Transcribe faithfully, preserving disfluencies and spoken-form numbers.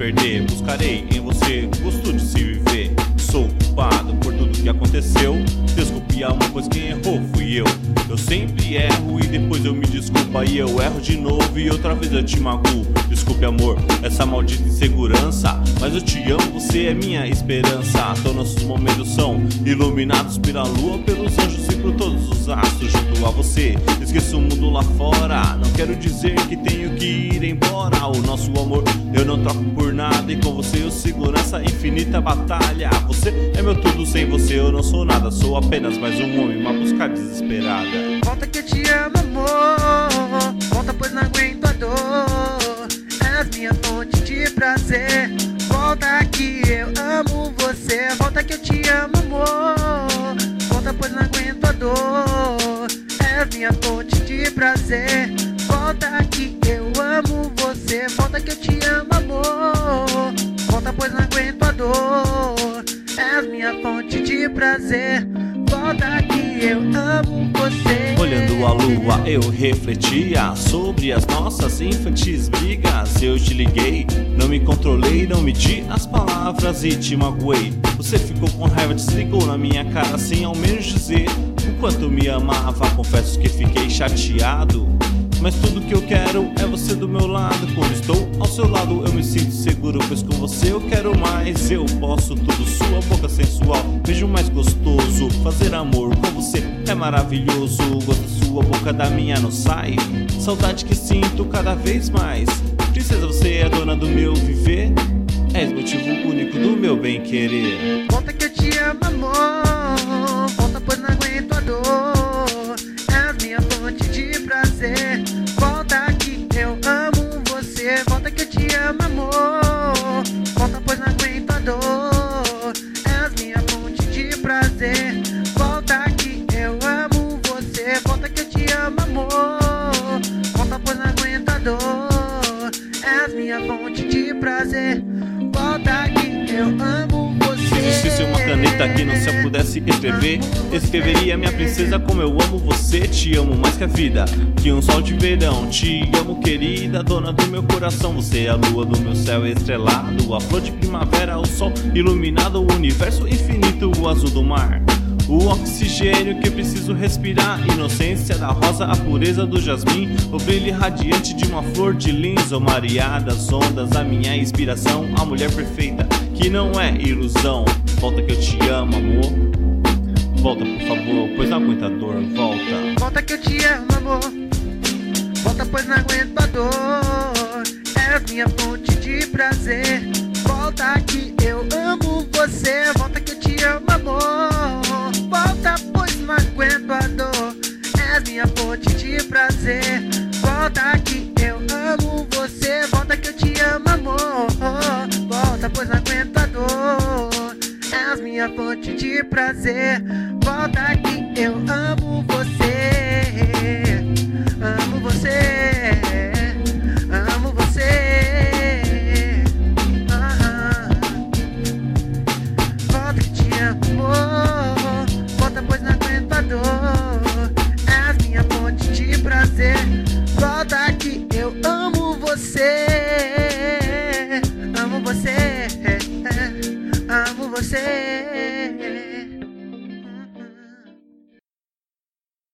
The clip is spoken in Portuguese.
perder. Buscarei em você gosto de se viver. Sou culpado por tudo que aconteceu. Desculpe, amor, pois quem errou fui eu. Eu sempre erro e depois eu me desculpa. E eu erro de novo e outra vez eu te magoo. Desculpe, amor, essa maldita insegurança, mas eu te amo, você é minha esperança. Todos nossos momentos são iluminados pela lua, pelos anjos e por todos os astros. Junto a você, esqueço o mundo lá fora. Não quero dizer que tenho que ir embora. O nosso amor eu não troco por nada. E com você eu sigo nessa infinita batalha. Você é meu tudo, sem você eu não sou nada. Sou apenas mais um homem, uma busca desesperada. Volta que eu te amo, amor. Volta, pois não aguento a dor. És minha fonte de prazer. Volta que eu amo você. Volta que eu te amo, amor. Volta, pois não aguento a dor. És minha fonte de prazer. Volta que eu amo você. Volta que eu te amo, amor. Volta, pois não aguento a dor. És minha fonte de prazer. Volta que eu amo você. Olhando a lua eu refletia sobre as nossas infantis brigas. Eu te liguei, não me controlei, não medi as palavras e te magoei. Você ficou com raiva, desligou na minha cara sem ao menos dizer o quanto me amava. Confesso que fiquei chateado, mas tudo que eu quero é você do meu lado. Quando estou ao seu lado eu me sinto seguro, pois com você eu quero mais. Eu posso tudo, sua boca sensual, beijo mais gostoso. Fazer amor com você é maravilhoso. Gosto da sua boca, da minha não sai. Saudade que sinto cada vez mais. Princesa, você é dona do meu viver. És motivo único do meu bem querer. Volta que eu te amo, amor. Volta, pois não aguento a dor. És minha fonte de prazer. Volta que eu amo você. Volta que eu te amo, amor. Volta, pois não aguento a dor. És minha fonte de prazer. Volta que eu amo você. Volta que eu te amo, amor. Volta, pois não aguento a dor. És minha fonte de prazer. Volta que eu amo você. Se existisse uma caneta que não se eu pudesse escrever, escreveria minha princesa como eu amo você. Te amo mais que a vida, que um sol de verão. Te amo, querida, dona do meu coração. Você é a lua do meu céu estrelado, a flor de primavera, o sol iluminado, o universo infinito, o azul do mar, o oxigênio que preciso respirar. Inocência da rosa, a pureza do jasmim, o brilho radiante de uma flor de lins. O marear das ondas, a minha inspiração, a mulher perfeita que não é ilusão. Volta que eu te amo, amor. Volta, por favor, pois não aguenta a dor. Volta. Volta que eu te amo, amor. Volta, pois não aguento a dor. És minha fonte de prazer. Volta que eu amo você. Volta que eu te amo, amor. Volta, pois não aguento a dor. És minha fonte de prazer. Volta que eu amo você. Volta que eu te amo, amor. Volta, pois não aguento a dor. És minha fonte de prazer. Volta que eu amo você. Amo você. Amo você. Ah, volta que te amo, amor. Volta, pois não aguento a dor. És minha fonte de prazer. Volta que eu amo você. Amo você. Amo você.